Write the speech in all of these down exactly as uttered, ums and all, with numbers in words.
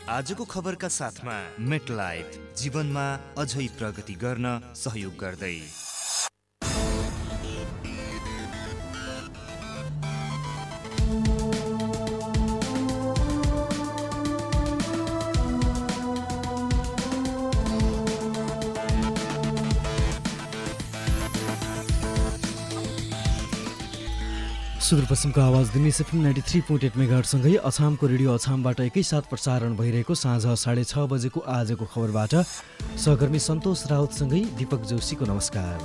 आजको खबरका साथमा मेटलाइफ जीवनमा अझै प्रगति गर्न सहयोग गर्दै। सुदूरपश्चिमको आवाज दिने FM ninety three point eight मेगाहर्टसँगै अछामको रेडियो अछामबाट एकैसाथ प्रसारण भइरहेको साँझ साढे छ बजेको आजको खबरबाट सहकर्मी सन्तोष राउतसँगै दीपक जोशीको नमस्कार।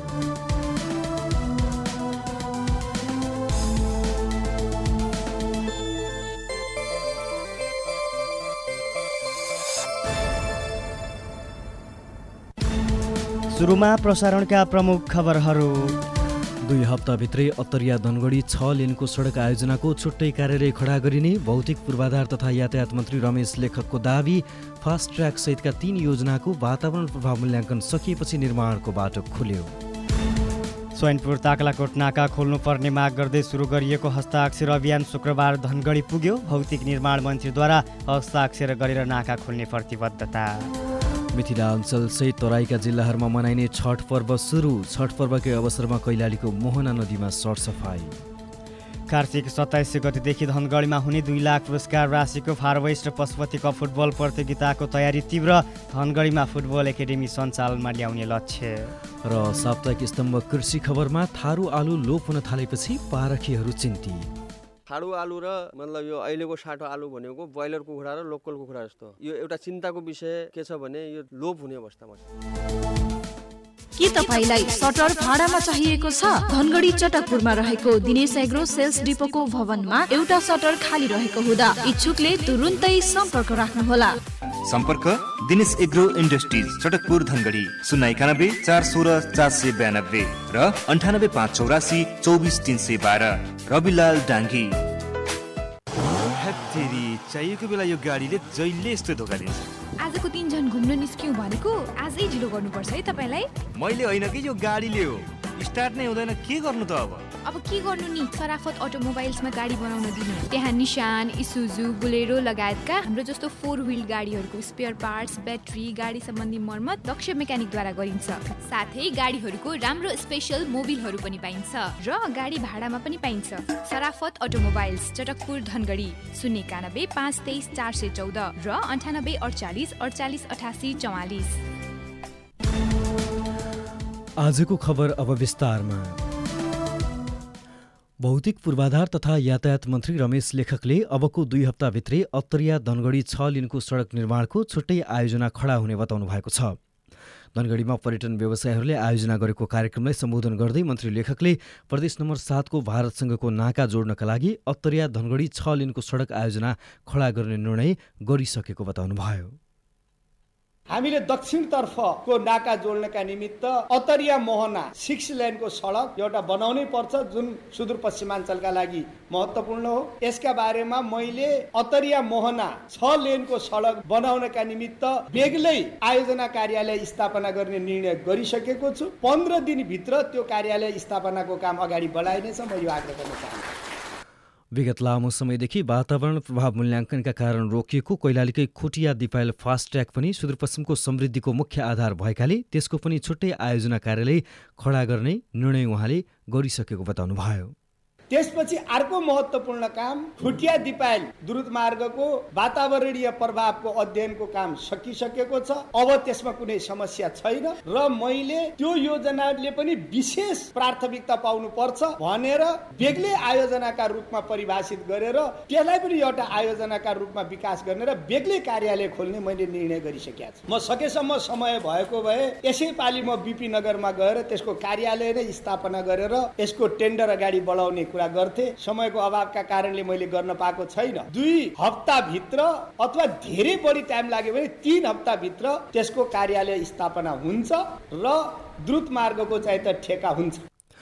सुरुमा प्रसारणका प्रमुख खबरहरू। दुई हप्ताभित्रै अत्तरिया धनगढी छ लेनको सडक आयोजनाको छुट्टै कार्यालय खडा गरिने भौतिक पूर्वाधार तथा यातायात मन्त्री रमेश लेखकको दावी। फास्ट ट्र्याक सहितका तीन योजनाको वातावरण प्रभाव मूल्याङ्कन सकिएपछि निर्माणको बाटो खुल्यो। स्वयनपुर ताकलाकोट नाका खोल्नुपर्ने माग गर्दै सुरु गरिएको हस्ताक्षर अभियान शुक्रबार धनगढी पुग्यो। भौतिक निर्माण मन्त्रीद्वारा हस्ताक्षर गरेर नाका खोल्ने प्रतिबद्धता। मिथिला अञ्चल सहित तराईका जिल्लाहरूमा मनाइने छठ पर्व सुरु। छठ पर्वकै अवसरमा कैलालीको मोहना नदीमा सरसफाई। कार्तिक सत्ताइस गतेदेखि धनगढीमा हुने दुई लाख पुरस्कार राशिको फारवेस्ट र पशुपति कप फुटबल प्रतियोगिताको तयारी तीव्र। धनगढीमा फुटबल एकाडेमी सञ्चालनमा ल्याउने लक्ष्य। र साप्ताहिक स्तम्भ कृषि खबरमा थारू आलु लोप हुन थालेपछि पारखीहरू चिन्तित। ठाडो आलु र मतलब यो अहिलेको साटो आलु भनेको ब्रोइलर कुखुरा र लोकल कुखुरा जस्तो यो एउटा चिन्ताको विषय के छ भने यो लोप हुने अवस्थामा छ। के तपाईलाई सटर भाडामा चाहिएको छ? धनगढी चटकपुरमा रहेको दिनेश एग्रो सेल्स डिपोको भवनमा एउटा सटर खाली रहेको हुँदा इच्छुकले तुरुन्तै सम्पर्क राख्नुहोला। सम्पर्क दिनेश एग्रो इन्डस्ट्रिज चटकपुर धनगढी शून्य एकानब्बे चार सोह्र चार सय बयानब्बे र अन्ठानब्बे पाँच चौरासी चौबिस तिन सय बाह्र। रविलाल डाङ्गी। चाहिएको बेला यो गाडीले जहिले यस्तो धोका दिन्छ। आजको तीनजना घुम्न निस्क्यौँ भनेको आजै ढिलो गर्नुपर्छ है तपाईँलाई। मैले होइन कि यो गाडीले हो, स्टार्ट नै हुँदैन, के गर्नु त अब? अब के गर्नु नि, सराफत अटोमोबाइल्समा गाडी बनाउन दिनु। त्यहाँ निशान, इसुजु, बुलेरो लगायतका हाम्रो जस्तो फोर व्हील गाडीहरूको स्पेयर पार्ट्स, ब्याट्री, गाडी सम्बन्धी मर्मत दक्ष मेकानिकद्वारा गरिन्छ। साथै गाडीहरूको राम्रो स्पेशल मोबिलहरू पनि पाइन्छ र गाडी भाडामा पनि पाइन्छ। सराफत अटोमोबाइल्स चटकपुर धनगढी शून्य एकानब्बे पाँच तेइस चार सय चौध र अन्ठानब्बे अडचालिस अडचालिस अठासी चौवालिस। आजको खबर अब विस्तारमा। भौतिक पूर्वाधार तथा यातायात मन्त्री रमेश लेखकले अबको दुई हप्ताभित्रै अत्तरिया धनगढी छ लिनको सडक निर्माणको छुट्टै आयोजना खडा हुने बताउनु भएको छ। धनगढीमा पर्यटन व्यवसायीहरूले आयोजना गरेको कार्यक्रमलाई सम्बोधन गर्दै मन्त्री लेखकले प्रदेश नम्बर सातको भारतसँगको नाका जोड्नका लागि अत्तरिया धनगढी छ लिनको सडक आयोजना खडा गर्ने निर्णय गरिसकेको बताउनुभयो। हामीले दक्षिणतर्फको नाका जोड्नका निमित्त अत्तरिया मोहना सिक्स लेनको सडक एउटा बनाउनै पर्छ, जुन सुदूरपश्चिमाञ्चलका लागि महत्त्वपूर्ण हो। यसका बारेमा मैले अत्तरिया मोहना छ लेनको सडक बनाउनका निमित्त बेग्लै आयोजना कार्यालय स्थापना गर्ने निर्णय गरिसकेको छु। पन्ध्र दिनभित्र त्यो कार्यालय स्थापनाको काम अगाडि बढाइनेछ, म यो आग्रह गर्न चाहन्छु। विगत लामो समयदेखि वातावरण प्रभाव मूल्याङ्कनका कारण रोकिएको कैलालीकै खोटिया दिपायल फास्ट ट्र्याक पनि सुदूरपश्चिमको समृद्धिको मुख्य आधार भएकाले त्यसको पनि छुट्टै आयोजना कार्यालय खडा गर्ने निर्णय उहाँले गरिसकेको बताउनुभयो। त्यसपछि अर्को महत्त्वपूर्ण काम खुटिया दिपायल द्रुत मार्गको वातावरणीय प्रभावको अध्ययनको काम सकिसकेको छ। अब त्यसमा कुनै समस्या छैन र मैले त्यो योजनाले पनि विशेष प्राथमिकता पाउनु पर्छ भनेर बेग्लै आयोजनाका रूपमा परिभाषित गरेर त्यसलाई पनि एउटा आयोजनाका रूपमा विकास गर्ने र बेग्लै कार्यालय खोल्ने मैले निर्णय गरिसकेको छु। म सकेसम्म समय भएको भए यसै पालि म बिपी नगरमा गएर त्यसको कार्यालय नै स्थापना गरेर यसको टेन्डर अगाडि बढाउने गर्थे। समयको अभावका कारणले मैले गर्न पाएको छैन। दुई हप्ताभित्र अथवा धेरै बढी टाइम लाग्यो भने तीन हप्ताभित्र त्यसको कार्यालय स्थापना हुन्छ र द्रुत मार्गको चाहिँ त ठेका हुन्छ।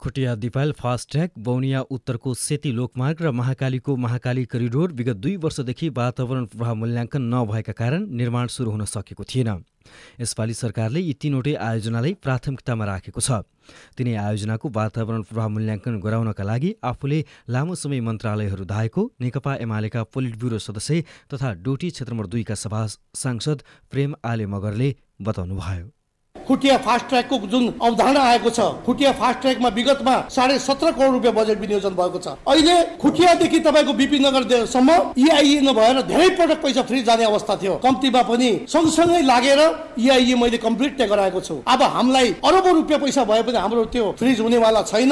खुटिया दिपायल फास्ट ट्र्याक, बौनिया उत्तरको सेती लोकमार्ग र महाकालीको महाकाली करिडोर विगत दुई वर्षदेखि वातावरण प्रभाव मूल्याङ्कन नभएका कारण निर्माण सुरु हुन सकेको थिएन। यसपालि सरकारले यी तीनवटै आयोजनालाई प्राथमिकतामा राखेको छ। तिनै आयोजनाको वातावरण प्रभाव मूल्याङ्कन गराउनका लागि आफूले लामो समय मन्त्रालयहरू धाएको नेकपा एमालेका पोलिट ब्युरो सदस्य तथा डोटी क्षेत्र नम्बर दुईका सभा सांसद प्रेम आले मगरले बताउनुभयो। खुटिया फास्ट ट्र्याकको जुन अवधारणा आएको छ, खुटिया फास्ट ट्र्याकमा विगतमा साढे सत्र करोड रुपियाँ बजेट विनियोजन भएको छ। अहिले खुटियादेखि तपाईँको बिपी नगरसम्म इआइए नभएर धेरै पटक पैसा फ्री जाने अवस्था थियो। कम्तीमा पनि सँगसँगै लागेर इआइए मैले कम्प्लिट गराएको छु। अब हामीलाई अरबौं रुपियाँ पैसा भए पनि हाम्रो त्यो फ्रिज हुनेवाला छैन।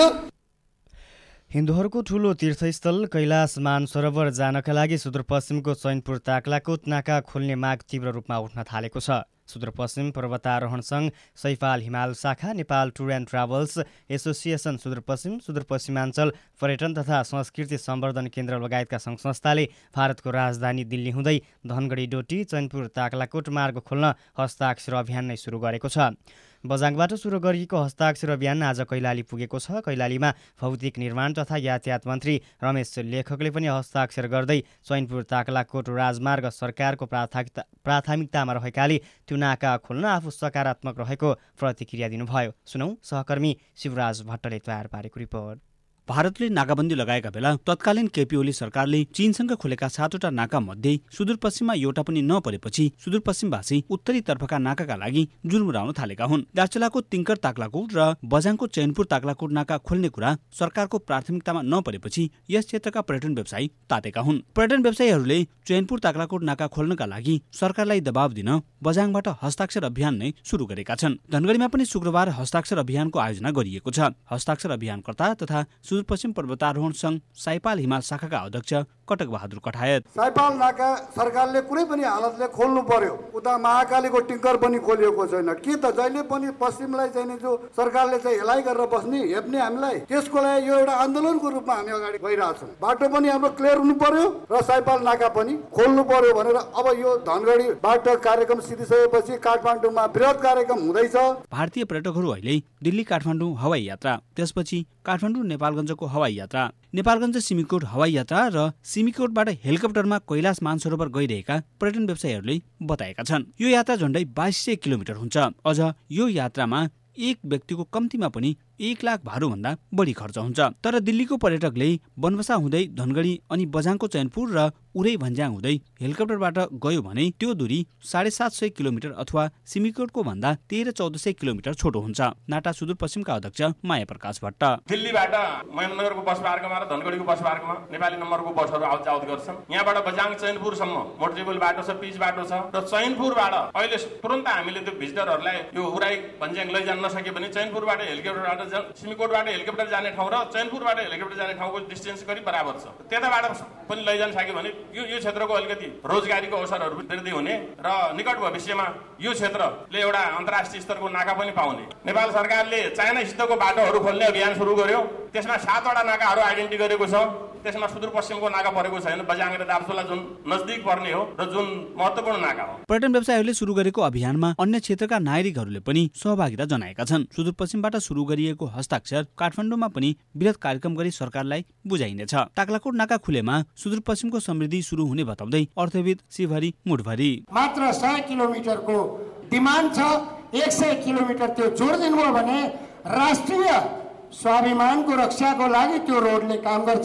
हिन्दूहरूको ठूलो तीर्थस्थल कैलाश मानसरोवर जानका लागि सुदूरपश्चिमको चैनपुर ताक्लाकोट नाका खोल्ने माग तीव्र रूपमा उठ्न थालेको छ। सुदूरपश्चिम पर्वतारोहण सङ्घ, सैपाल हिमाल शाखा, Nepal tour and travels association Sudurpashchim, सुदूरपश्चिमाञ्चल पर्यटन तथा संस्कृति सम्वर्धन केन्द्र लगायतका सङ्घ संस्थाले भारतको राजधानी दिल्ली हुँदै धनगढी डोटी चैनपुर ताक्लाकोट मार्ग खोल्न हस्ताक्षर अभियान नै सुरु गरेको छ। बझाङबाट सुरु गरिएको हस्ताक्षर अभियान आज कैलाली पुगेको छ। कैलालीमा भौतिक निर्माण तथा यातायात मन्त्री रमेश लेखकले पनि हस्ताक्षर गर्दै चैनपुर ताक्लाकोट राजमार्ग सरकारको प्राथमिकता प्राथमिकतामा रहेकाले त्यो नाका खोल्न आफू सकारात्मक रहेको प्रतिक्रिया दिनुभयो। सुनौ सहकर्मी शिवराज भट्टले तयार पारेको रिपोर्ट। भारतले नाकाबन्दी लगाएका बेला तत्कालीन केपी ओली सरकारले चीनसँग खोलेका सातवटा नाका मध्ये सुदूरपश्चिममा एउटा पनि नपरेपछि सुदूरपश्चिमवासी उत्तरी तर्फका नाकाका लागि जुलमुराउन थालेका हुन्। दार्चुलाको तिङ्कर ताक्लाकोट र बझाङको चैनपुर ताक्लाकोट नाका खोल्ने कुरा सरकारको प्राथमिकतामा नपरेपछि यस क्षेत्रका पर्यटन व्यवसायी तातेका हुन्। पर्यटन व्यवसायीहरूले चैनपुर ताक्लाकोट नाका खोल्नका लागि सरकारलाई दबाब दिन बझाङबाट हस्ताक्षर अभियान नै सुरु गरेका छन्। धनगढीमा पनि शुक्रबार हस्ताक्षर अभियानको आयोजना गरिएको छ। हस्ताक्षर अभियानकर्ता तथा सुदूरपश्चिम पर्वतारोहण सङ्घ साइपाल हिमाल शाखाका अध्यक्ष कटक बहादुर कठायत, साइपाल नाका सरकारले कुनै पनि हालतले खोल्नु पर्यो। उता महाकालीको टिङ्कर पनि खोलिएको छैन। के त जहिले पनि पश्चिमलाई चाहिँ जो सरकारले चाहिँ हेलाइ गरेर बस्ने हेप्ने हामीलाई, त्यसको लागि यो एउटा आन्दोलनको रूपमा हामी अगाडि गइरहेछौँ। बाटो पनि हाम्रो क्लियर हुनु पर्यो र साइपाल नाका पनि खोल्नु पर्यो भनेर अब यो धनगढीबाट कार्यक्रम सिधिसकेपछि काठमाडौँमा बृहत कार्यक्रम हुँदैछ। भारतीय पर्यटकहरू अहिले दिल्ली काठमाडौँ हवाई यात्रा, त्यसपछि काठमाडौँ नेपालगञ्जको हवाई यात्रा, नेपालगञ्ज सिमीकोट हवाई यात्रा र सिमीकोटबाट हेलिकप्टरमा कैलाश मानसरोवर गइरहेका पर्यटन व्यवसायीहरूले बताएका छन्। यो यात्रा झण्डै बाइस सय किलोमिटर हुन्छ। अझ यो यात्रामा एक व्यक्तिको कम्तीमा पनि एक लाख भारूभन्दा बढी खर्च हुन्छ। तर दिल्लीको पर्यटकले बनबसा हुँदै धनगढी अनि बझाङको चैनपुर र उरै भन्ज्याङ हुँदै हेलिकप्टरबाट गयो भने त्यो दूरी साढे सात सय किलोमिटर अथवा सिमीकोटको भन्दा तेह्र चौध सय किलोमिटर छोटो हुन्छ। नाटा सुदूरपश्चिमका अध्यक्ष माया प्रकाश भट्ट, दिल्लीबाट महेन्द्रनगरको बस मार्गमा र धनगढीको बस मार्गमा नेपाली नम्बरको बसहरू आउट जाउत गर्छन्। यहाँबाट बझाङ चैनपुरसम्म मोटरसाइकल बाटो छ, पिच बाटो छ र चैनपुरबाट अहिले तुरन्त हामीले त्यो भिजिटरहरूलाई यो उराई भन्ज्याङ लैजान नसके भने चैनपुरबाट हेलिकप्टरबाट सिमीकोटबाट हेलिकप्टर जाने ठाउँ र चैनपुरबाट हेलिकप्टर जाने ठाउँको डिस्टेन्स करिब बराबर छ। त्यताबाट पनि लैजान सक्यो भने यो यो क्षेत्रको अलिकति रोजगारीको अवसरहरू वृद्धि हुने र निकट भविष्यमा यो क्षेत्रले एउटा अन्तर्राष्ट्रिय स्तरको नाका पनि पाउने। नेपाल सरकारले चाइनासितको बाटोहरू खोल्ने अभियान सुरु गर्यो। त्यसमा सातवटा नाकाहरू आइडेन्टिटी गरेको छ। त्यसमा सुदूरपश्चिमको नाका परेको छैन। बझाङ र दार्चुला जुन नजदिक पर्ने हो र जुन महत्त्वपूर्ण नाका हो। पर्यटन व्यवसायीहरूले सुरु गरेको अभियानमा अन्य क्षेत्रका नागरिकहरूले पनि सहभागिता जनाएका छन्। सुदूरपश्चिमबाट सुरु गरिएको हस्ताक्षर काठमाडौँमा पनि वृहत कार्यक्रम गरी सरकारलाई बुझाइनेछ। ताक्लाकोट नाका खुलेमा सुदूरपश्चिमको समृद्धि सुरु हुने बताउँदै अर्थविद शिवहरी मुठभरी मात्र सय किलोमिटरको डिमान्ड छ। एक सय किलोमिटर त्यो जोडिदिनु भयो भने राष्ट्रिय स्वाभिमानको रक्षाको लागि त्यो रोडले काम गर्छ,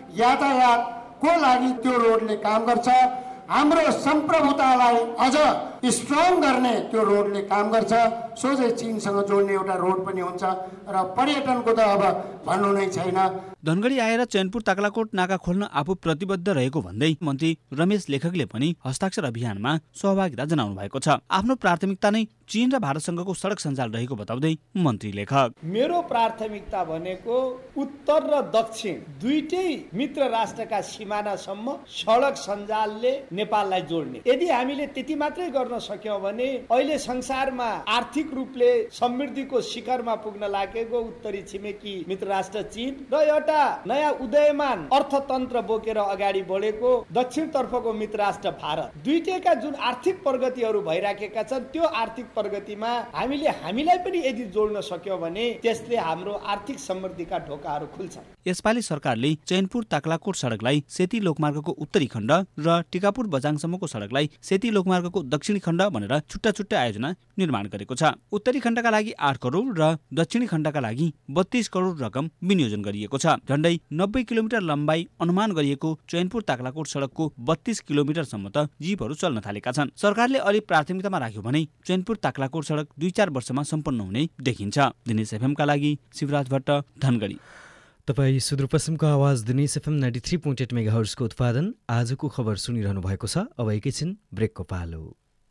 यातायातको लागि त्यो रोडले काम गर्छ, हाम्रो सम्प्रभुतालाई अझ स्ट्रङ गर्ने त्यो रोडले काम गर्छ, सोझै चीनसँग जोड्ने एउटा रोड पनि हुन्छ र पर्यटनको त अब भन्नु नै छैन। धनगढी आएर चैनपुर ताक्लाकोट नाका खोल्न आफू प्रतिबद्ध रहेको भन्दै मन्त्री रमेश लेखकले पनि हस्ताक्षर अभियानमा सहभागिता जनाउनु भएको छ। आफ्नो प्राथमिकता नै चीन र भारतसँगको सडक सञ्जाल रहेको बताउँदै मन्त्री लेखक, मेरो प्राथमिकता भनेको उत्तर र दक्षिण दुईटै मित्र राष्ट्रका सिमानासम्म सडक सञ्जालले नेपाललाई जोड्ने। यदि हामीले त्यति मात्रै गर्नु गर्न सक्यौं भने अहिले संसारमा आर्थिक रूपले समृद्धिको शिखरमा पुग्न लागेको उत्तरी छिमेकी मित्र राष्ट्र चीन र एउटा नयाँ उदयमान अर्थतन्त्र बोकेर अगाडि बढेको दक्षिण तर्फको मित्र राष्ट्र भारत, दुईटैका जुन आर्थिक प्रगतिहरू भइराखेका छन् त्यो आर्थिक प्रगतिमा हामीले हामीलाई पनि यदि जोड्न सक्यौं भने त्यसले हाम्रो आर्थिक समृद्धिका ढोकाहरू खुल्छन्। यसपालि सरकारले चैनपुर ताक्लाकोट सडकलाई सेती लोकमार्गको उत्तरी खण्ड र टिकापुर बझाङसम्मको सडकलाई सेती लोकमार्गको दक्षिणी खण्ड भनेर छुट्टा छुट्टै आयोजना निर्माण गरेको छ। उत्तरी खण्डका लागि आठ करोड र दक्षिणी खण्डका लागि बत्तीस करोड रकम विनियोजन गरिएको छ। झण्डै नब्बे किलोमिटर लम्बाई अनुमान गरिएको चैनपुर ताक्लाकोट सडकको बत्तीस किलोमिटरसम्म त जीपहरू चल्न थालेका छन्। सरकारले अलि प्राथमिकतामा राख्यो भने चैनपुर ताक्लाकोट सडक दुई चार वर्षमा सम्पन्न हुने देखिन्छ। दिनेश एफएमका लागि शिवराज भट्ट, धनगढी। तपाईँ सुदूरपश्चिमको आवाज Dinesh FM ninety three point eight mega हर्जको उत्पादन आजको खबर सुनिरहनु भएको छ। अब एकैछिन ब्रेकको पालो।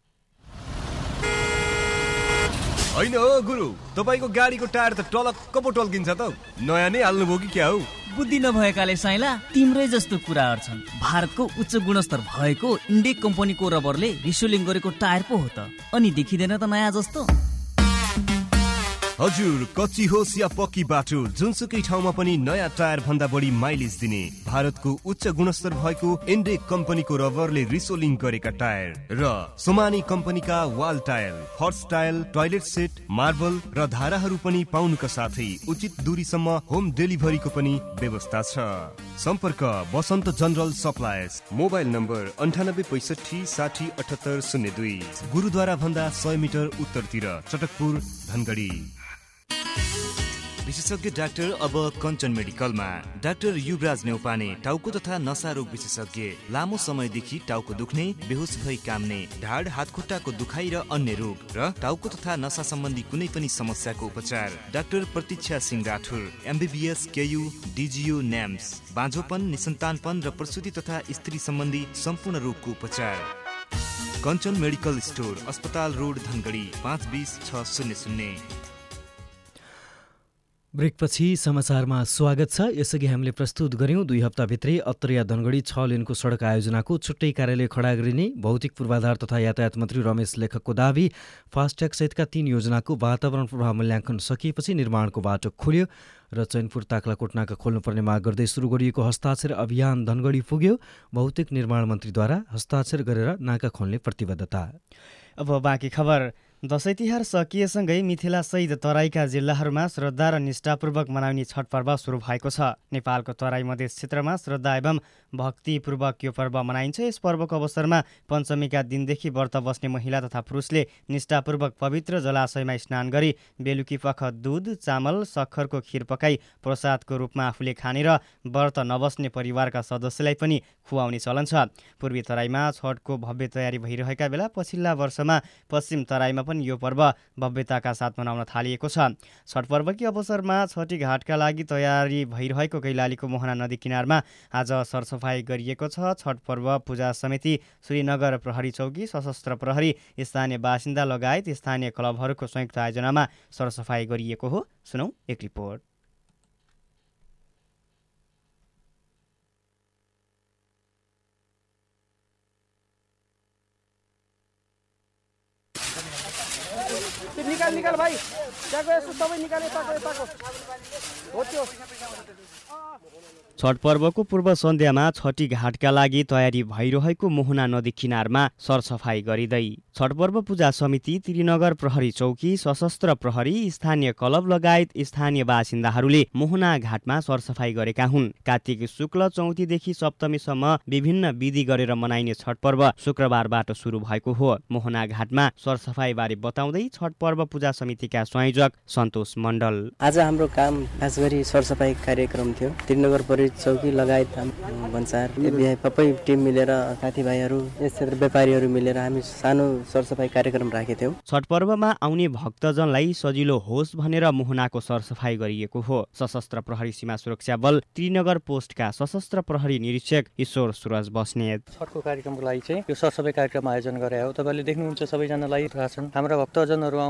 होइन हो गुरु, तपाईँको गाडीको टायर त टलक्क पो टल्किन्छ त, नयाँ नै हाल्नुभयो कि क्या हो? बुद्धि नभएकाले साइला तिम्रै जस्तो कुराहरू छन्। भारतको उच्च गुणस्तर भएको इन्डेक कम्पनीको रबरले रिसोलिङ गरेको टायर पो हो त, अनि देखिँदैन त नयाँ जस्तो। हजुर, कच्ची होस् या पक्की बाटो, जुनसुकै ठाउँमा पनि नयाँ टायर भन्दा बढी माइलेज दिने भारतको उच्च गुणस्तर भएको इन्डेक कम्पनीको रबरले रिसोलिङ गरेका टायर र सोमानी कम्पनीका वाल टायर, हर्स टायर, टोयलेट सेट, मार्बल र धाराहरू पनि पाउनुका साथै उचित दूरीसम्म होम डेलिभरीको पनि व्यवस्था छ। सम्पर्क Basant general suppliers, mobile number अन्ठानब्बे पैसठी साठी अठहत्तर शून्य दुई, गुरुद्वारा भन्दा सय मिटर उत्तरतिर, चटकपुर, धनगढी। विशेषज्ञ डाक्टर अब कञ्चन मेडिकलमा। डाक्टर युवराज नेउपाने, टाउको तथा नसा रोग विशेषज्ञ, लामो समयदेखि टाउको दुख्ने, बेहोस भई काम्ने, ढाड हातखुट्टाको दुखाइ र अन्य रोग र टाउको तथा नसा सम्बन्धी कुनै पनि समस्याको उपचार। Doctor Pratiksha Singh Rathore, MBBS, KU, DGU, NAMS, बाँझोपन, निसन्तानपन र प्रसुति तथा स्त्री सम्बन्धी सम्पूर्ण रोगको उपचार। कञ्चन मेडिकल स्टोर, अस्पताल रोड, धनगढी, पाँच बिस छ शून्य शून्य। ब्रेकपछि समाचारमा स्वागत छ। यसअघि हामीले प्रस्तुत गर्यौं दुई हप्ताभित्रै अत्तरिया धनगढी छ लेनको सडक आयोजनाको छुट्टै कार्यालय खडा गरिने भौतिक पूर्वाधार तथा यातायात मन्त्री रमेश लेखकको दावी। फास्ट्याग सहितका तीन योजनाको वातावरण प्रभाव मूल्याङ्कन सकिएपछि निर्माणको बाटो खुल्यो र चैनपुर ताक्लाकोट नाका खोल्नुपर्ने माग गर्दै सुरु गरिएको हस्ताक्षर अभियान धनगढी पुग्यो। भौतिक निर्माण मन्त्रीद्वारा हस्ताक्षर गरेर नाका खोल्ने प्रतिबद्धता। अब बाँकी खबर। दशैं तिहार सकिएसँगै मिथिला सहित तराईका जिल्लाहरूमा श्रद्धा र निष्ठापूर्वक मनाउने छठ पर्व सुरु भएको छ। नेपालको तराई मधेस क्षेत्रमा श्रद्धा एवं भक्तिपूर्वक यो पर्व मनाइन्छ। यस पर्वको अवसरमा पञ्चमीका दिनदेखि व्रत बस्ने महिला तथा पुरुषले निष्ठापूर्वक पवित्र जलाशयमा स्नान गरी बेलुकी पख दुध, चामल, सक्खरको खीर पकाई प्रसादको रूपमा आफूले खाने र व्रत नबस्ने परिवारका सदस्यलाई पनि खुवाउने चलन छ। पूर्वी तराईमा छठको भव्य तयारी भइरहेका बेला पछिल्ला वर्षमा पश्चिम तराईमा पनि यो पर्व भव्यताका साथ मनाउन थालिएको छ। छठ पर्वकी अवसरमा छठी घाटका लागि तयारी भइरहेको कैलालीको मोहना नदी किनारमा आज सरसफाई गरिएको छ। छठ पर्व पूजा समिति, श्रीनगर प्रहरी चौकी, सशस्त्र प्रहरी, स्थानीय बासिन्दा लगायत स्थानीय क्लबहरूको संयुक्त आयोजनामा सरसफाई गरिएको हो। सुनौ एक रिपोर्ट। निकाल निकाल भाइ, त्यहाँको यसो सबै निकाले, ताको ताको हो त्यो। छठ पर्वको पूर्व सन्ध्यामा छठी घाटका लागि तयारी भइरहेको मोहना नदी किनारमा सरसफाई गरिँदै छठ पर्व पूजा समिति, त्रिनगर प्रहरी चौकी, सशस्त्र प्रहरी, स्थानीय क्लब लगायत स्थानीय बासिन्दाहरूले मोहना घाटमा सरसफाई गरेका हुन्। कार्तिक शुक्ल चौथीदेखि सप्तमीसम्म विभिन्न विधि गरेर मनाइने छठ पर्व शुक्रबारबाट सुरु भएको हो। मोहना घाटमा सरसफाईबारे बताउँदै छठ पर्व पूजा समितिका संयोजक सन्तोष मण्डल, आज हाम्रो काम खास गरी सरसफाई कार्यक्रम थियो। त्रिनगर प्रहरी चौकी लगायत भन्सार सबै टिम मिलेर साथीभाइहरू, यस क्षेत्र व्यापारीहरू मिलेर हामी सानो सरसफाई कार्यक्रम राखेका थियौँ। छठ पर्वमा आउने भक्तजनलाई सजिलो होस् भनेर मोहनाको सरसफाई गरिएको हो। सशस्त्र प्रहरी सीमा सुरक्षा बल त्रिनगर पोस्टका सशस्त्र प्रहरी निरीक्षक ईश्वर सुरज बस्नेत, छठको कार्यक्रमको लागि चाहिँ यो सरसफाई कार्यक्रम आयोजना गरे हो। तपाईँले देख्नुहुन्छ सबैजनालाई थाहा छन्, हाम्रा भक्तजनहरू आउँछन्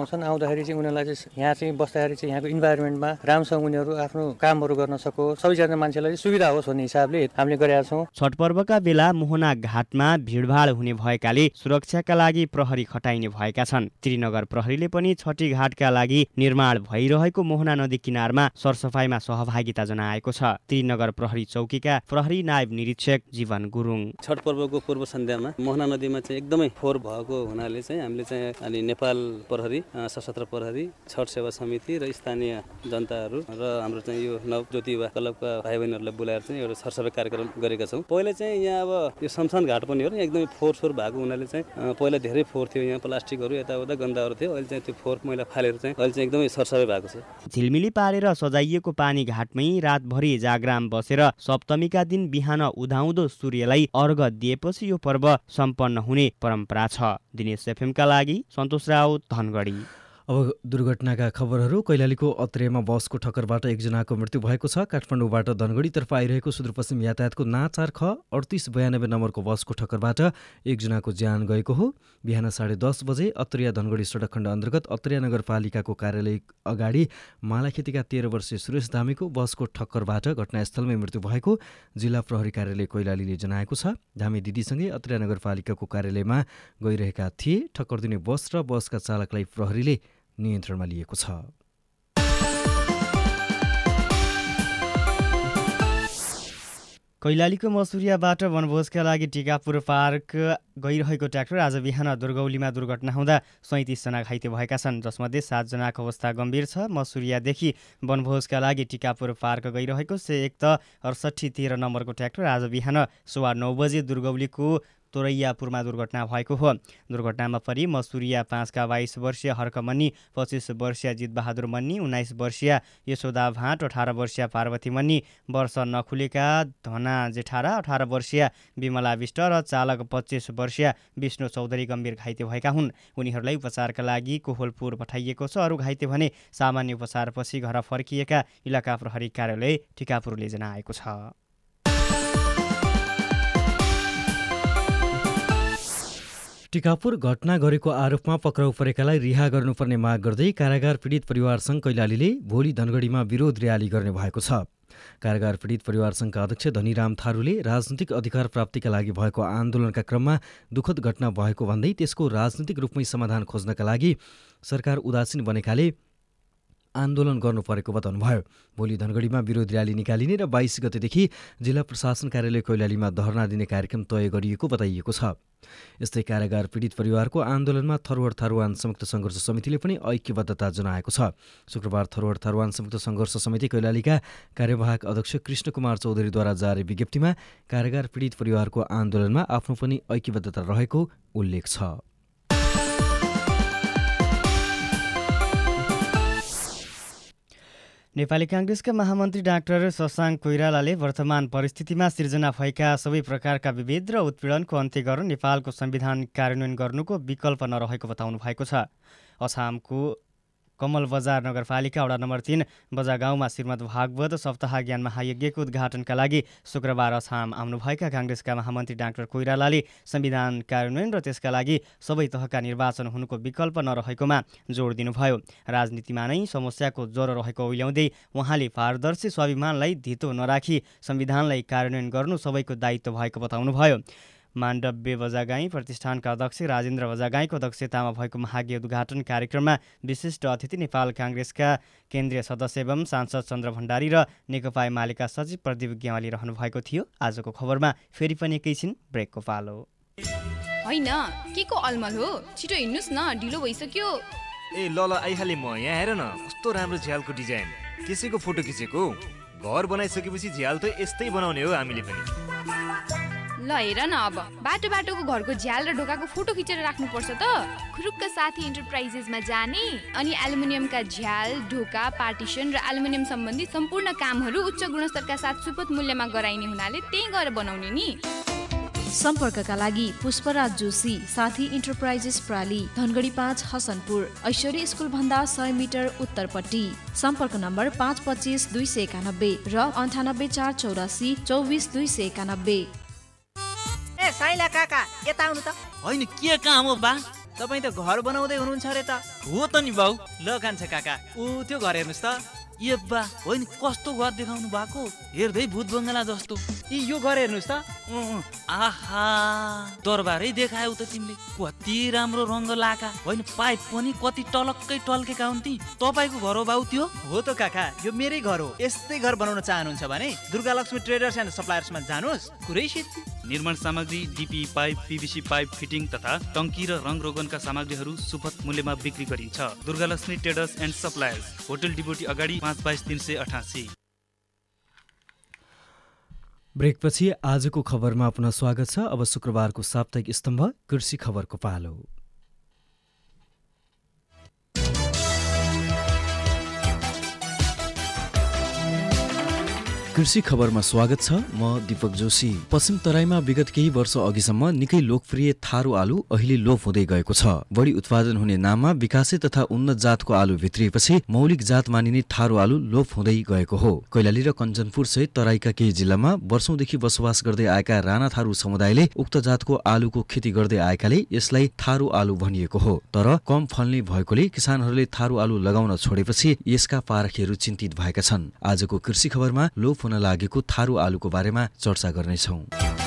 आउँछन् आउँदाखेरि चाहिँ उनीहरूलाई चाहिँ यहाँ चाहिँ बस्दाखेरि चाहिँ यहाँको इन्भाइरोमेन्टमा राम्रोसँग उनीहरू आफ्नो कामहरू गर्न सकोस्, सबैजना मान्छेलाई सुविधा होस् भन्ने हिसाबले हामीले गरेका छौँ। छठ पर्वका बेला मोहना घाटमा भिडभाड हुने भएकाले सुरक्षाका लागि प्रहरी खटाइने भएका छन्। त्रिनगर प्रहरीले पनि छठी घाटका लागि निर्माण भइरहेको मोहना नदी किनारमा सरसफाइमा सहभागिता जनाएको छ। त्रिनगर प्रहरी चौकीका प्रहरी नायब निरीक्षक जीवन गुरुङ छठ पर्वको पूर्व सन्ध्यामा मोहना नदीमा चाहिँ एकदमै फोहोर भएको हुनाले चाहिँ हामीले चाहिँ अनि नेपाल प्रहरी, सशस्त्र प्रहरी, छठ सेवा समिति र स्थानीय जनताहरू र हाम्रो चाहिँ यो नव ज्योति युवा क्लबका भाइ बहिनीहरूलाई बोलाएर चाहिँ एउटा सरसफाइ कार्यक्रम गरेका छौँ। पहिला चाहिँ यहाँ अब यो शमशान घाट पनि हो, एकदमै फोहोर सोहोर भएको हुनाले चाहिँ पहिला धेरै फोहोर थियो, यहाँ प्लास्टिकहरू यताउता गन्दाहरू थियो। अहिले चाहिँ त्यो फोहोर मैला फालेर चाहिँ अहिले चाहिँ एकदमै सरसफाइ भएको छ। झिलमिली पारेर सजाइएको पानी घाटमै रातभरि जागराम बसेर सप्तमीका दिन बिहान उदाउँदो सूर्यलाई अर्घ दिएपछि यो पर्व सम्पन्न हुने परम्परा छ। दिनेश एफएमका लागि सन्तोष राउत, धनगढी। अब दुर्घटनाका खबरहरू। कैलालीको अत्रेमा बसको ठक्करबाट एकजनाको मृत्यु भएको छ। काठमाडौँबाट धनगढीतर्फ आइरहेको सुदूरपश्चिम यातायातको नाचार ख अडतिस बयानब्बे नम्बरको बसको ठक्करबाट एकजनाको ज्यान गएको हो। बिहान साढे दस बजे अत्रिया धनगढी सडक खण्ड अन्तर्गत अत्रिया नगरपालिकाको कार्यालय अगाडि मालाखेतीका तेह्र वर्षीय सुरेश धामीको बसको ठक्करबाट घटनास्थलमै मृत्यु भएको जिल्ला प्रहरी कार्यालय कैलालीले जनाएको छ। धामी दिदीसँगै अत्रिया नगरपालिकाको कार्यालयमा गइरहेका थिए। ठक्कर दिने बस र बसका चालकलाई प्रहरीले नियन्त्रणमा लिएको छ। कैलालीको मसुरियाबाट वनभोजका लागि टिकापुर पार्क गइरहेको ट्र्याक्टर आज बिहान दुर्गौलीमा दुर्घटना हुँदा सैँतिसजना घाइते भएका छन्, जसमध्ये सातजनाको अवस्था गम्भीर छ। मसुरियादेखि वनभोजका लागि टिकापुर पार्क गइरहेको से एक त अडसट्ठी तेह्र नम्बरको ट्र्याक्टर आज बिहान सवा नौ बजे दुर्गौलीको तोरैयापुरमा दुर्घटना भएको हो। दुर्घटनामा परि मसुरिया पाँचका बाइस वर्षीय हर्कमन्नी, पच्चिस वर्षीय जितबहादुर मन्नी, उन्नाइस वर्षीय यशोदा भाट, अठार वर्षीय पार्वती मन्नी, वर्ष नखुलेका धना जेठारा, अठार वर्षीय विमला विष्ट र चालक पच्चिस वर्षीय विष्णु चौधरी गम्भीर घाइते भएका हुन्। उनीहरूलाई उपचारका लागि कोहलपुर पठाइएको छ। अरू घाइते भने सामान्य उपचारपछि घर फर्किएका इलाका प्रहरी कार्यालय टिकापुरले जनाएको छ। टिकापुर घटना गरेको आरोपमा पक्राउ परेकालाई रिहा गर्नुपर्ने माग गर्दै कारागार पीडित परिवार सङ्घ कैलालीले भोलि धनगढीमा विरोध र्याली गर्ने भएको छ। कारागार पीडित परिवार सङ्घका अध्यक्ष धनीराम थारूले राजनीतिक अधिकार प्राप्तिका लागि भएको आन्दोलनका क्रममा दुःखद घटना भएको भन्दै त्यसको राजनीतिक रूपमै समाधान खोज्नका लागि सरकार उदासीन बनेकाले आन्दोलन गर्नु परेको बताउनुभयो। भोलि धनगढीमा विरोध र्याली निकालिने र बाइस गतेदेखि जिल्ला प्रशासन कार्यालय कैलालीमा धरना दिने कार्यक्रम तय गरिएको बताइएको छ। यस्तै कारागार पीडित परिवारको आन्दोलनमा थरुहर थारुवान संयुक्त सङ्घर्ष समितिले पनि ऐक्यबद्धता जनाएको छ। शुक्रबार थरुहर थारुवान संयुक्त सङ्घर्ष समिति कैलालीका कार्यवाहक अध्यक्ष कृष्ण कुमार चौधरीद्वारा जारी विज्ञप्तिमा कारागार पीडित परिवारको आन्दोलनमा आफ्नो पनि ऐक्यबद्धता रहेको उल्लेख छ। नेपाली काङ्ग्रेसका महामन्त्री डाक्टर शशाङ्क कोइरालाले वर्तमान परिस्थितिमा सिर्जना भएका सबै प्रकारका विभेद र उत्पीडनको अन्त्य गर्न नेपालको संविधान कार्यान्वयन गर्नुको विकल्प नरहेको बताउनु भएको छ। अछामको कमल बजार नगरपालिका वडा नम्बर तीन बजागाउँमा श्रीमद् भागवत सप्ताह ज्ञान महायज्ञको उद्घाटनका लागि शुक्रबार अछाम आउनुभएका काङ्ग्रेसका महामन्त्री डाक्टर कोइरालाले संविधान कार्यान्वयन र त्यसका लागि सबै तहका निर्वाचन हुनुको विकल्प नरहेकोमा जोड दिनुभयो। राजनीतिमा नै समस्याको ज्वरो रहेको उल्याउँदै उहाँले पारदर्शी स्वाभिमानलाई धितो नराखी संविधानलाई कार्यान्वयन गर्नु सबैको दायित्व भएको बताउनुभयो। माण्डव्य बजागाई प्रतिष्ठानका अध्यक्ष राजेन्द्र बजागाईको अध्यक्षतामा भएको महाज्ञ उद्घाटन कार्यक्रममा विशिष्ट अतिथि नेपाल काङ्ग्रेसका केन्द्रीय सदस्य एवं सांसद चन्द्र भण्डारी र नेकपा एमालेका सचिव प्रदीप ग्यावाली रहनु भएको थियो। आजको खबरमा फेरि पनि एकैछिन ब्रेकको पालो। होइन के को अलमल हो, छिटो हिँड्नुस् न, ढिलो भइसक्यो। ए ल ल आइहाले म, यहाँ हेर न कस्तो राम्रो झ्यालको डिजाइन। कसैको फोटो खिचेको? घर बनाइसकेपछि झ्याल त यस्तै बनाउने हो हामीले पनि। ल हेर न, अब बाटो बाटोको घरको झ्याल र ढोकाको फोटो खिचेर राख्नुपर्छ त। खुरुक्क साथी इन्टरप्राइजेसमा जाने अनि एल्युमिनियमका झ्याल, ढोका, पार्टिसन र एल्युमिनियम सम्बन्धी सम्पूर्ण कामहरू उच्च गुणस्तरका साथ सुपथ मूल्यमा गराइने हुनाले त्यही गएर बनाउने नि। सम्पर्कका लागि पुष्पराज जोशी, साथी इन्टरप्राइजेस प्राली, धनगढी पाँच, हसनपुर, ऐश्वर्य स्कुल भन्दा सय मिटर उत्तरपट्टि। सम्पर्क नम्बर पाँच पच्चिस दुई सय एकानब्बे र अन्ठानब्बे चार चौरासी चौबिस दुई सय एकानब्बे। ए साइला काका यता आउनु त। होइन के काम हो बा? तपाईँ त घर बनाउँदै हुनुहुन्छ अरे त? हो त नि बाउ। ल कान्छा काका, ऊ त्यो घर हेर्नुहोस् त। ए बा, होइन कस्तो घर देखाउनु भएको, हेर्दै भूत बङ्गला जस्तो। यी यो घर हेर्नुहोस् त। आहा, दरबारै देखायौ त तिमीले, कति राम्रो रङ्ग लाका, होइन पाइप पनि कति टलक्कै टल्केका हुन् ती। तपाईँको घर हो बाउ त्यो? हो त काका, यो मेरै घर हो। यस्तै घर बनाउन चाहनुहुन्छ भने दुर्गा लक्ष्मी ट्रेडर्स एन्ड सप्लायर्समा जानुहोस्, कुरै सिद्धि। निर्माण सामग्री, DP pipe, PVC pipe fitting तथा टङ्की र रङ रोगनका सामग्रीहरू सुपथ मूल्यमा बिक्री गरिन्छ। Durga Laxmi traders and suppliers, hotel डिपोटी अगाडि, पाँच बाइस तिन सय अठासी। ब्रेकपछि आजको खबरमा पुनः स्वागत छ। अब शुक्रबारको साप्ताहिक स्तम्भ कृषि खबरको पालो। कृषि खबरमा स्वागत छ। म दीपक जोशी। पश्चिम तराईमा विगत केही वर्ष अघिसम्म निकै लोकप्रिय थारू आलु अहिले लोप हुँदै गएको छ। बढी उत्पादन हुने नाममा विकासे तथा उन्नत जातको आलु भित्रिएपछि मौलिक जात मानिने थारू आलु लोप हुँदै गएको हो। कैलाली र कञ्चनपुर सहित तराईका केही जिल्लामा वर्षौंदेखि बसोबास गर्दै आएका राणा थारू समुदायले उक्त जातको आलुको खेती गर्दै आएकाले यसलाई थारू आलु भनिएको हो। तर कम फल्ने भएकोले किसानहरूले थारू आलु लगाउन छोडेपछि यसका पारखीहरू चिन्तित भएका छन्। आजको कृषि खबरमा लोप हुन लागेको थारू आलुको बारेमा चर्चा गर्नेछौँ।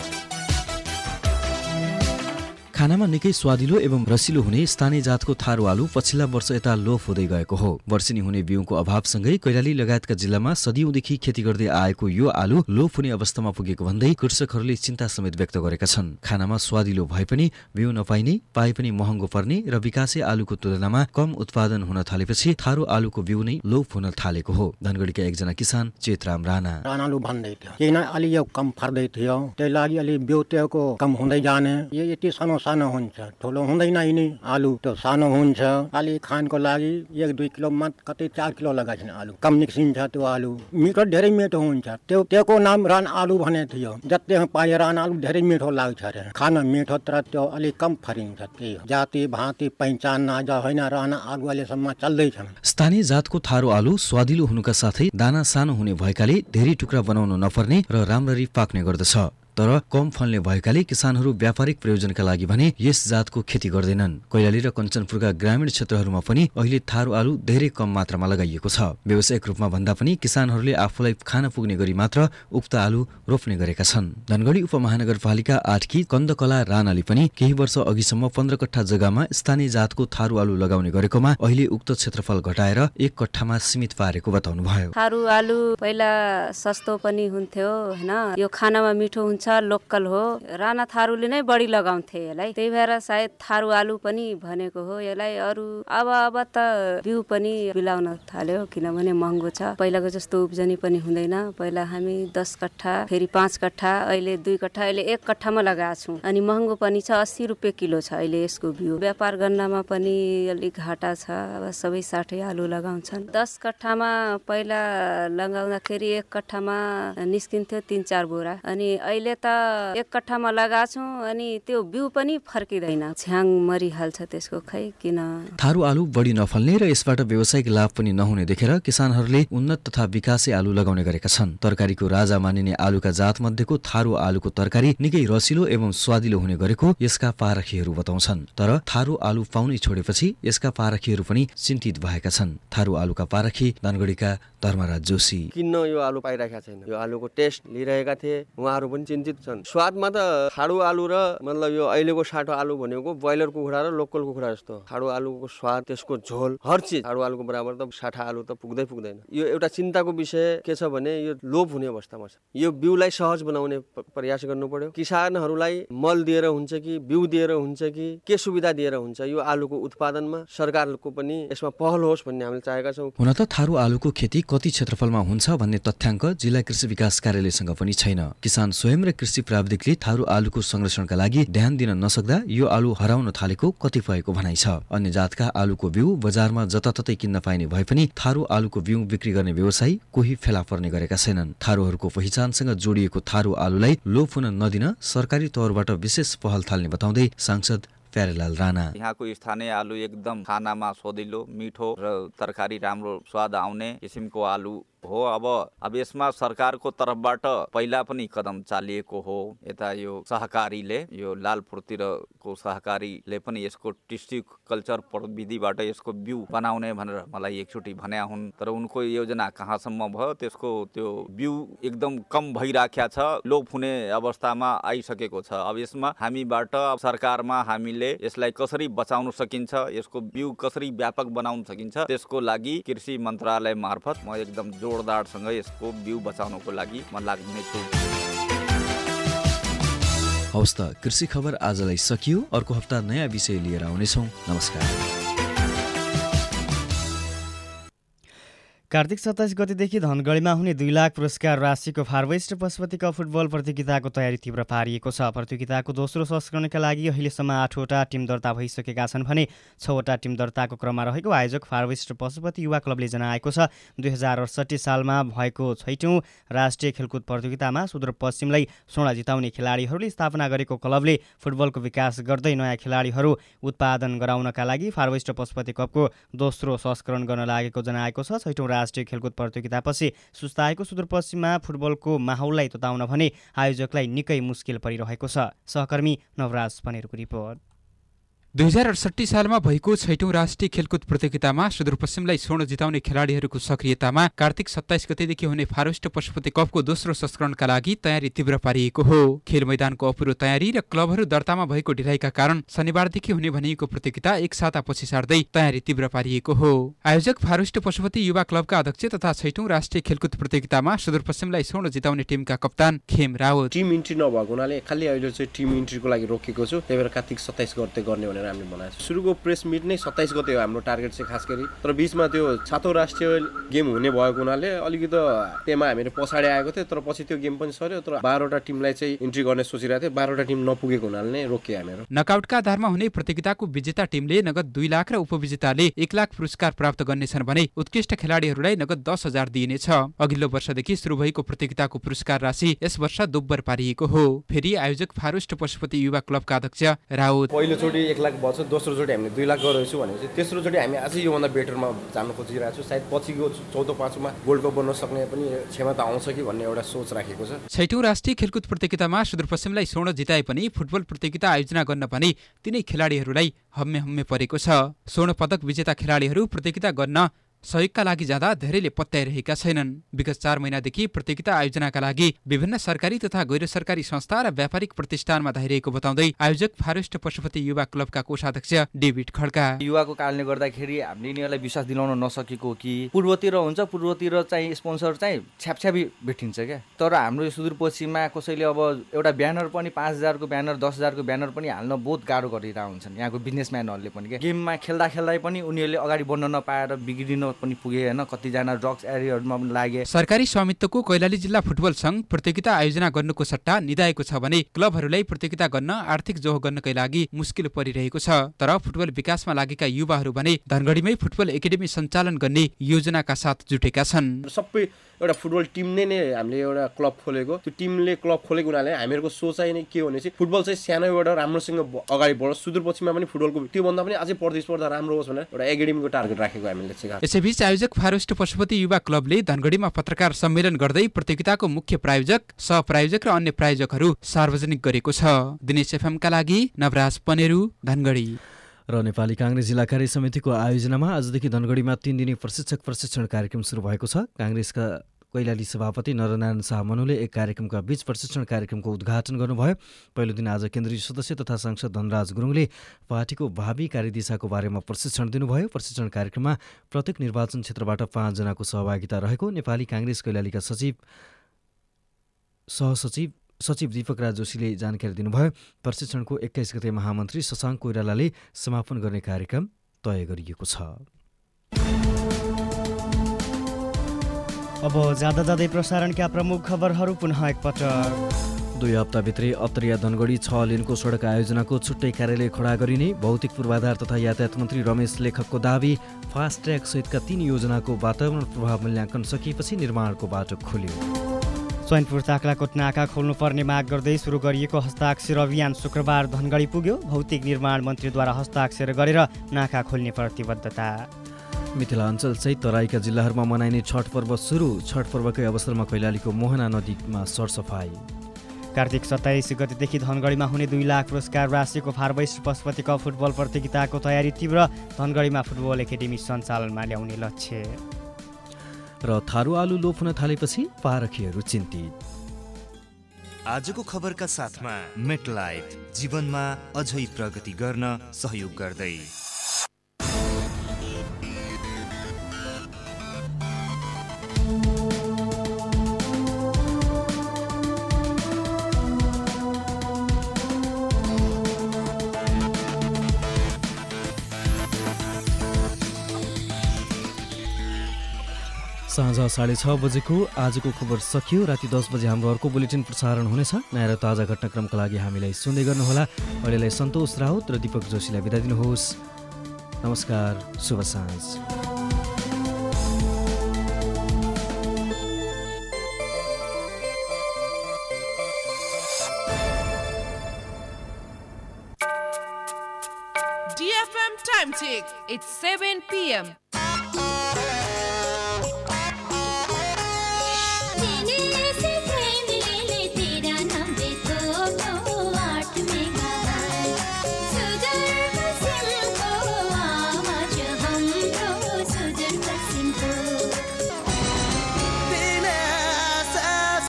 खानामा निकै स्वादिलो एवं रसिलो हुने स्थानीय जातको थारू आलु पछिल्ला वर्ष यता लोप हुँदै गएको हो। वर्षेनी हुने बिउको अभावसँगै कैलाली लगायतका जिल्लामा सदियौंदेखि खेती गर्दै आएको यो आलु लोप हुने अवस्थामा पुगेको भन्दै कृषकहरूले चिन्ता समेत व्यक्त गरेका छन्। खानामा स्वादिलो भए पनि बिउ नपाइने, पाए पनि महँगो पर्ने र विकासे आलुको तुलनामा कम उत्पादन हुन थालेपछि थारू आलुको बिउ नै लोप हुन थालेको हो। धनगढीका एकजना किसान चेतराम राणा राणा आलु भन्दै थियो, किन अलि यो कम फर्दै थियो, त्यही लागि अलि बिउ त्यसको कम हुँदै जाने। यो यति सानो सानो हुन्छ, ठुलो हुँदैन नि आलु, त्यो सानो हुन्छ। अलि खानको लागि एक दुई किलो मात्र कतै चार किलो लगाइन्छ आलु, कम निस्किन्छ त्यो आलु। मिठो धेरै मिठो हुन्छ, त्यो त्यसको नाम रान आलु भने थियो। जति पाए रान आलु धेरै मिठो लाग्छ अरे, खान मिठो, तर त्यो अलिक कम फरिन्छ। त्यही हो, जाति भाँति पहिचान नजा होइन, रान आलु अहिलेसम्म चल्दैछन्। स्थानीय जातको थारू आलु स्वादिलो हुनुका साथै दाना सानो हुने भएकाले धेरै टुक्रा बनाउन नपर्ने र राम्ररी पाक्ने गर्दछ। तर कम फल्ने भएकाले किसानहरू व्यापारिक प्रयोजनका लागि भने यस जातको खेती गर्दैनन्। कैलाली र कञ्चनपुरका ग्रामीण क्षेत्रहरूमा पनि अहिले थारू आलु धेरै कम मात्रामा लगाइएको छ। व्यावसायिक रूपमा भन्दा पनि किसानहरूले आफूलाई खान पुग्ने गरी मात्र उक्त आलु रोप्ने गरेका छन्। धनगढी उपमहानगरपालिका आठकी कन्दकला राणाले पनि केही वर्ष अघिसम्म पन्ध्र कट्ठा जग्गामा स्थानीय जातको थारू आलु लगाउने गरेकोमा अहिले उक्त क्षेत्रफल घटाएर एक कट्ठामा सीमित पारेको बताउनुभयो। थारू आलु पहिला सस्तो पनि हुन्थ्यो हैन, यो खानामा मिठो हुन्छ, लोकल हो। राणा थारूले नै बढी लगाउँथे यसलाई, त्यही भएर सायद थारू आलु पनि भनेको हो यसलाई। अरू अब अब त बिउ पनि बिलाउन थाल्यो, किनभने महँगो छ। पहिलाको जस्तो उब्जनी पनि हुँदैन। पहिला हामी दस कट्ठा, फेरि पाँच कट्ठा, अहिले दुई कट्ठा, अहिले एक कट्ठामा लगाएको छौँ। अनि महँगो पनि छ, अस्सी रुपियाँ किलो छ अहिले यसको बिउ। व्यापार गर्नमा पनि अलिक घाटा छ। अब सबै साठी आलु लगाउँछन्। दस कट्ठामा पहिला लगाउँदाखेरि एक कट्ठामा निस्किन्थ्यो तीन चार बोरा, अनि अहिले त एक कट्ठामा लगाएको छौँ, अनि त्यो बिउ पनि फर्किँदैन, छ्याङ मरिहाल्छ त्यसको। खै किन थारू आलु बढी नफल्ने र यसबाट व्यावसायिक लाभ पनि नहुने देखेर किसानहरूले उन्नत तथा विकासे आलु लगाउने गरेका छन्। तरकारीको राजा मानिने आलुका जात मध्येको थारू आलुको तरकारी निकै रसिलो एवं स्वादिलो हुने गरेको यसका पारखीहरू बताउँछन्। तर थारू आलु पाउनै छोडेपछि यसका पारखीहरू पनि चिन्तित भएका छन्। थारू आलुका पारखी धनगढीका धर्मराज जोशी किन्न यो आलु पाइरहेका छैन। यो आलुको टेस्ट लिइरहेका थिए, उहाँहरू पनि चिन्तित छन्। स्वादमा त थारू आलु र मतलब यो अहिलेको साटो आलु भनेको ब्रोइलर कुखुरा र लोकल कुखुरा जस्तो। थारू आलुको स्वाद, त्यसको झोल, हर चिज थारू आलुको बराबर त साठा आलु त पुग्दै पुग्दैन। यो एउटा चिन्ताको विषय के छ भने यो लोप हुने अवस्थामा छ। यो बिउलाई सहज बनाउने प्रयास गर्नु पर्यो। किसानहरूलाई मल दिएर हुन्छ कि बिउ दिएर हुन्छ कि के सुविधा दिएर हुन्छ, यो आलुको उत्पादनमा सरकारको पनि यसमा पहल होस् भन्ने हामीले चाहेका छौँ। हुन त थारू आलुको खेती कति क्षेत्रफलमा हुन्छ भन्ने तथ्याङ्क जिल्ला कृषि विकास कार्यालयसँग पनि छैन। किसान स्वयं र कृषि प्राविधिकले थारू आलुको संरक्षणका लागि ध्यान दिन नसक्दा यो आलु हराउन थालेको कतिपयको भनाइ छ। अन्य जातका आलुको बिउ बजारमा जताततै किन्न पाइने भए पनि थारू आलुको बिउ बिक्री गर्ने व्यवसायी कोही फेला पर्ने गरेका छैनन्। थारूहरूको पहिचानसँग जोडिएको थारू आलुलाई लोप हुन नदिन सरकारी तौरबाट विशेष पहल थाल्ने बताउँदै सांसद प्यारेलाल राणा यहाँको स्थानीय आलु एकदम खानामा स्वादिलो, मिठो र तरकारी राम्रो स्वाद आउने किसिमको आलु हो। अब अब यसमा सरकारको तर्फबाट पहिला पनि कदम चालिएको हो। यता यो सहकारीले यो लालपुरतिरको सहकारीले पनि यसको टिस्यु कल्चर प्रविधिबाट यसको बिउ बनाउने भनेर मलाई एकचोटि भन्या हुन्, तर उनको योजना कहाँसम्म भयो त्यसको त्यो बिउ एकदम कम भइराख्या छ, लोप हुने अवस्थामा आइसकेको छ। अब यसमा हामीबाट सरकारमा हामीले यसलाई कसरी बचाउन सकिन्छ, यसको बिउ कसरी व्यापक बनाउन सकिन्छ, त्यसको लागि कृषि मन्त्रालय मार्फत म एकदम जोरदारसँग यसको बिउ बचाउनको लागि म लाग्ने छु। हवस् त, कृषि खबर आजलाई सकियो। अर्को हप्ता नयाँ विषय लिएर आउनेछौँ। नमस्कार। कार्तिक सत्ताइस गतेदेखि धनगढीमा हुने दुई लाख पुरस्कार राशिको फारवेस्ट पशुपति कप फुटबल प्रतियोगिताको तयारी तीव्र पारिएको छ। प्रतियोगिताको दोस्रो संस्करणका लागि अहिलेसम्म आठवटा टिम दर्ता भइसकेका छन् भने छवटा टिम दर्ताको क्रममा रहेको आयोजक फारवेस्ट पशुपति युवा क्लबले जनाएको छ। दुई हजार अडसट्ठी सालमा भएको छैटौँ राष्ट्रिय खेलकुद प्रतियोगितामा सुदूरपश्चिमलाई स्वर्ण जिताउने खेलाडीहरूले स्थापना गरेको क्लबले फुटबलको विकास गर्दै नयाँ खेलाडीहरू उत्पादन गराउनका लागि फारवेस्ट पशुपति कपको दोस्रो संस्करण गर्न लागेको जनाएको छ। छैटौँ राष्ट्रिय खेलकुद प्रतियोगितापछि सुस्ताएको सुदूरपश्चिममा फुटबलको माहौललाई तताउन भने आयोजकलाई निकै मुस्किल परिरहेको छ। सहकर्मी नवराज पनेरको रिपोर्ट। दुई हजार अडसट्ठी सालमा भएको छैटौं राष्ट्रिय खेलकुद प्रतियोगितामा सुदूरपश्चिमलाई स्वर्ण जिताउने खेलाडीहरूको सक्रियतामा कार्तिक सत्ताइस गतेदेखि हुने फारवेस्ट पशुपति कपको दोस्रो संस्करणका लागि तयारी तीव्र पारिएको हो। खेल मैदानको अपुरो तयारी र क्लबहरू दर्तामा भएको ढिलाइका कारण शनिबारदेखि हुने भनिएको प्रतियोगिता एक साता पछि सार्दै तयारी तीव्र पारिएको हो। आयोजक फारवेस्ट पशुपति युवा क्लबका अध्यक्ष तथा छैटौं राष्ट्रिय खेलकुद प्रतियोगितामा सुदूरपश्चिमलाई स्वर्ण जिताउने टिमका कप्तान खेम रावत। टिम इन्ट्री नभएको हुनाले खालि अहिले चाहिँ टिम इन्ट्रीको लागि रोकेको छु, त्यही भएर कार्तिक सत्ताइस गते गर्ने हामीले बनाएको छु। सुरुको प्रेस मिट नै सत्ताइस गते हो हाम्रो टार्गेट चाहिँ खास गरी, तर बिचमा त्यो सातौं राष्ट्रिय गेम हुने भएको हुनाले अलिकति टेमा हामीले पछाडि आएको थियो, तर पछि त्यो गेम पनि सर्यो। तर बाह्रवटा टिमलाई चाहिँ इन्ट्री गर्ने सोचिरहेको थियो, बाह्रवटा टिम नपुगेको हुनाले नै रोकिए हामीहरू। नकआउटका आधारमा हुने प्रतियोगिताको विजेता टिमले नगद दुई लाख र उपविजेताले एक लाख पुरस्कार प्राप्त गर्नेछन् भने उत्कृष्ट खेलाडीहरूलाई नगद दस हजार दिइनेछ। अघिल्लो वर्षदेखि सुरु भएको प्रतियोगिताको पुरस्कार राशि यस वर्ष दोब्बर पारिएको हो। फेरि आयोजक फारवेस्ट पशुपति युवा क्लबका अध्यक्ष राउत। पहिलोचोटि एक लाख भयो, दोस्रोचोटि हामीले दुई लाख गरेको छु भनेपछि तेस्रोचोटि हामी अझै योभन्दा बेटरमा जान खोजिरहेको छु। सायद पछिको चौधौँ पाँचौँमा गोल्ड कप बन्न सक्ने पनि क्षमता आउँछ कि भन्ने एउटा सोच राखेको छ। छैटौं राष्ट्रिय खेलकुद प्रतियोगितामा सुदूरपश्चिमलाई स्वर्ण जिताए पनि फुटबल प्रतियोगिता आयोजना गर्न भने तिनै खेलाडीहरूलाई हम्मे हम्मे परेको छ। स्वर्ण पदक विजेता खेलाडीहरू प्रतियोगिता गर्न सहयोगका लागि जाँदा धेरैले पत्याइरहेका छैनन्। विगत चार महिनादेखि प्रतियोगिता आयोजनाका लागि विभिन्न सरकारी तथा गैर सरकारी संस्था र व्यापारिक प्रतिष्ठानमा धाइरहेको बताउँदै आयोजक फारवेस्ट पशुपति युवा क्लबका कोषाध्यक्ष डेभिड खड्का। युवाको कारणले गर्दाखेरि हामीले यिनीहरूलाई विश्वास दिलाउन नसकेको कि पूर्वतिर हुन्छ, पूर्वतिर चाहिँ स्पोन्सर चाहिँ छ्यापछ्यापी भेटिन्छ क्या, तर हाम्रो यो सुदूरपश्चिममा कसैले अब एउटा ब्यानर पनि पाँच हजारको ब्यानर दस हजारको ब्यानर पनि हाल्न बहुत गाह्रो गरिरहेको हुन्छन् यहाँको बिजनेसम्यानहरूले पनि क्या। गेममा खेल्दा खेल्दै पनि उनीहरूले अगाडि बढ्न नपाएर बिग्रिन पनि पुगे हैन, कतिजना ड्रग्स एरियाहरूमा पनि लागे। सरकारी स्वामित्वको कैलाली जिल्ला फुटबल संघ प्रतियोगिता आयोजना गर्नुको सट्टा निदाएको छ भने क्लबहरूलाई प्रतियोगिता गर्न आर्थिक जोह गर्नकै लागि मुस्किल परिरहेको छ। तर फुटबल विकासमा लागेका युवाहरू भने धनगढीमै फुटबल एकाडेमी सञ्चालन गर्ने योजनाका साथ जुटेका छन्। सबै एउटा फुटबल टिम नै नै हामीले एउटा क्लब खोलेको, त्यो टिमले क्लब खोलेको हुनाले हामीहरूको सोचाइ नै के हो भने चाहिँ फुटबल चाहिँ सानोबाट राम्रोसँग अगाडि बढोस्, सुदूरपश्चिममा पनि फुटबलको त्योभन्दा पनि अझै प्रतिस्पर्धा राम्रो होस् भनेर एउटा एकाडेमीको टार्गेट राखेको हामीले चाहिँ। यसैबीच आयोजक फारवेस्ट पशुपति युवा क्लबले धनगढीमा पत्रकार सम्मेलन गर्दै प्रतियोगिताको मुख्य प्रायोजक, सहप्रायोजक र अन्य प्रायोजकहरू सार्वजनिक गरेको छ। दिनेश एफएमका लागि नवराज पनेरू, धनगढी। र नेपाली काङ्ग्रेस जिल्ला कार्य समितिको आयोजनामा आजदेखि धनगढीमा तीन दिने प्रशिक्षक प्रशिक्षण कार्यक्रम सुरु भएको छ। काङ्ग्रेसका कैलाली सभापति नरनारायण शाह मनुले एक कार्यक्रमका बीच प्रशिक्षण कार्यक्रमको उद्घाटन गर्नुभयो। पहिलो दिन आज केन्द्रीय सदस्य तथा सांसद धनराज गुरुङले पार्टीको भावी कार्यदिशाको बारेमा प्रशिक्षण दिनुभयो। प्रशिक्षण कार्यक्रममा प्रत्येक निर्वाचन क्षेत्रबाट पाँचजनाको सहभागिता रहेको नेपाली काङ्ग्रेस कैलालीका सचिव सहसचिव सचिव दीपक राज जोशीले जानकारी दिनुभयो। प्रशिक्षणको एक्काइस गते महामन्त्री शशाङ्क कोइरालाले समापन गर्ने कार्यक्रम तय गरिएको छ। अब जाँदा जाँदै प्रसारणका प्रमुख खबरहरू पुनः एकपटक। दुई हप्ताभित्रै अत्तरिया धनगढी छ लेनको सडक आयोजनाको छुट्टै कार्यालय खडा गरिने भौतिक पूर्वाधार तथा यातायात मन्त्री रमेश लेखकको दावी। फास्ट ट्र्याक सहितका तीन योजनाको वातावरण प्रभाव मूल्याङ्कन सकिएपछि निर्माणको बाटो खोल्यो। चैनपुर ताक्लाकोट नाका खोल्नुपर्ने माग गर्दै सुरु गरिएको हस्ताक्षर अभियान शुक्रबार धनगढी पुग्यो। भौतिक निर्माण मन्त्रीद्वारा हस्ताक्षर गरेर नाका खोल्ने प्रतिबद्धता। मिथिलाञ्चल सहित तराईका जिल्लाहरूमा मनाइने छठ पर्व सुरु। छठ पर्वकै अवसरमा कैलालीको मोहना नदीमा सरसफाई। कार्तिक सत्ताइस गतेदेखि धनगढीमा हुने दुई लाख पुरस्कार राशिको फारवेस्ट पशुपति कप फुटबल प्रतियोगिताको तयारी तीव्र। धनगढीमा फुटबल एकाडेमी सञ्चालनमा ल्याउने लक्ष्य। र थारू आलु लोप हुन थालेपछि पारखीहरू चिन्तित। आजको खबरका साथमा मेटलाइफ, जीवनमा अझै प्रगति गर्न सहयोग गर्दै। साँझ साढे छ बजेको आजको खबर सकियो। राति दस बजे हाम्रो अर्को बुलेटिन प्रसारण हुनेछ। नयाँ र ताजा घटनाक्रमका लागि हामीलाई सुन्दै गर्नुहोला। अहिलेलाई सन्तोष राउत र दीपक जोशीलाई बिदा दिनुहोस्। नमस्कार, शुभ साँझ। D F M time check. It's seven p m